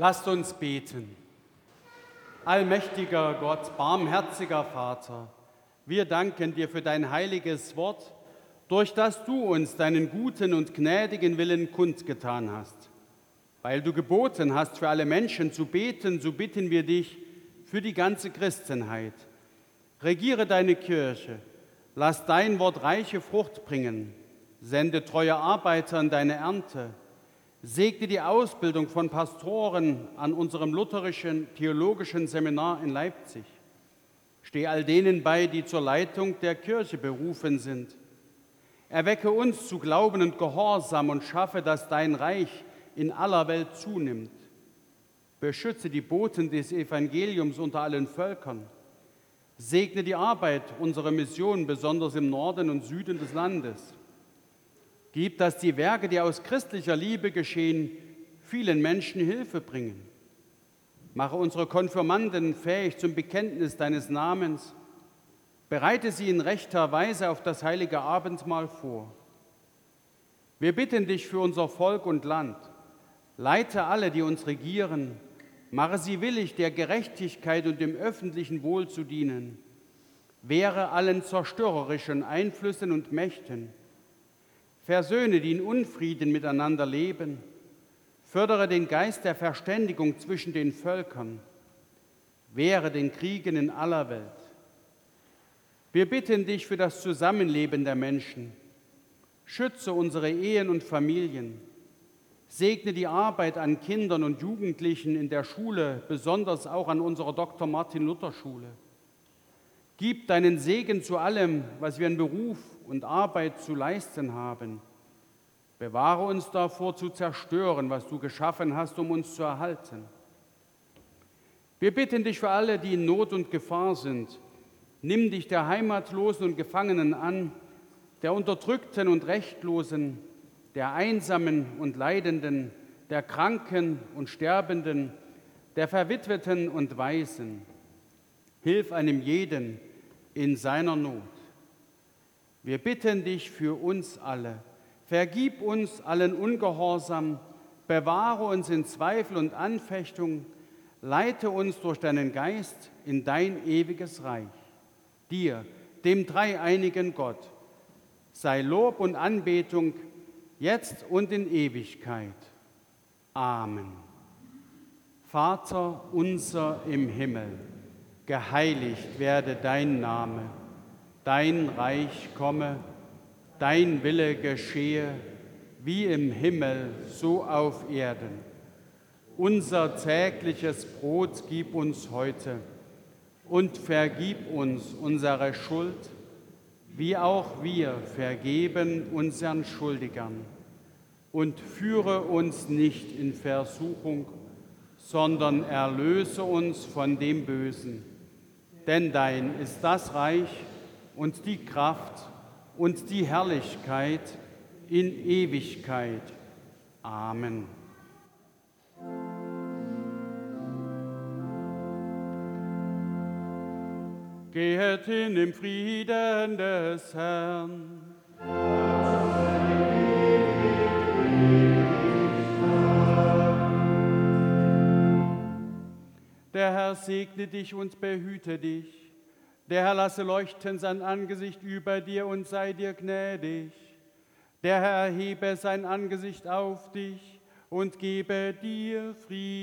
Lasst uns beten. Allmächtiger Gott, barmherziger Vater, wir danken dir für dein heiliges Wort, durch das du uns deinen guten und gnädigen Willen kundgetan hast. Weil du geboten hast, für alle Menschen zu beten, so bitten wir dich für die ganze Christenheit. Regiere deine Kirche, lass dein Wort reiche Frucht bringen, sende treue Arbeiter in deine Ernte, segne die Ausbildung von Pastoren an unserem lutherischen theologischen Seminar in Leipzig. Steh all denen bei, die zur Leitung der Kirche berufen sind. Erwecke uns zu Glauben und Gehorsam und schaffe, dass dein Reich in aller Welt zunimmt. Beschütze die Boten des Evangeliums unter allen Völkern. Segne die Arbeit unserer Mission, besonders im Norden und Süden des Landes. Gib, dass die Werke, die aus christlicher Liebe geschehen, vielen Menschen Hilfe bringen. Mache unsere Konfirmanden fähig zum Bekenntnis deines Namens. Bereite sie in rechter Weise auf das heilige Abendmahl vor. Wir bitten dich für unser Volk und Land. Leite alle, die uns regieren. Mache sie willig, der Gerechtigkeit und dem öffentlichen Wohl zu dienen. Wehre allen zerstörerischen Einflüssen und Mächten. Versöhne, die in Unfrieden miteinander leben. Fördere den Geist der Verständigung zwischen den Völkern. Wehre den Kriegen in aller Welt. Wir bitten dich für das Zusammenleben der Menschen. Schütze unsere Ehen und Familien. Segne die Arbeit an Kindern und Jugendlichen in der Schule, besonders auch an unserer Dr. Martin-Luther-Schule. Gib deinen Segen zu allem, was wir in Beruf und Arbeit zu leisten haben. Bewahre uns davor zu zerstören, was du geschaffen hast, um uns zu erhalten. Wir bitten dich für alle, die in Not und Gefahr sind. Nimm dich der Heimatlosen und Gefangenen an, der Unterdrückten und Rechtlosen, der Einsamen und Leidenden, der Kranken und Sterbenden, der Verwitweten und Waisen. Hilf einem jeden in seiner Not. Wir bitten dich für uns alle. Vergib uns allen Ungehorsam, bewahre uns in Zweifel und Anfechtung, leite uns durch deinen Geist in dein ewiges Reich. Dir, dem dreieinigen Gott, sei Lob und Anbetung, jetzt und in Ewigkeit. Amen. Vater unser im Himmel, geheiligt werde dein Name, dein Reich komme, dein Wille geschehe, wie im Himmel, so auf Erden. Unser tägliches Brot gib uns heute und vergib uns unsere Schuld, wie auch wir vergeben unseren Schuldigern. Und führe uns nicht in Versuchung, sondern erlöse uns von dem Bösen. Denn dein ist das Reich und die Kraft und die Herrlichkeit in Ewigkeit. Amen. Gehet hin im Frieden des Herrn. Der Herr segne dich und behüte dich. Der Herr lasse leuchten sein Angesicht über dir und sei dir gnädig. Der Herr erhebe sein Angesicht auf dich und gebe dir Frieden.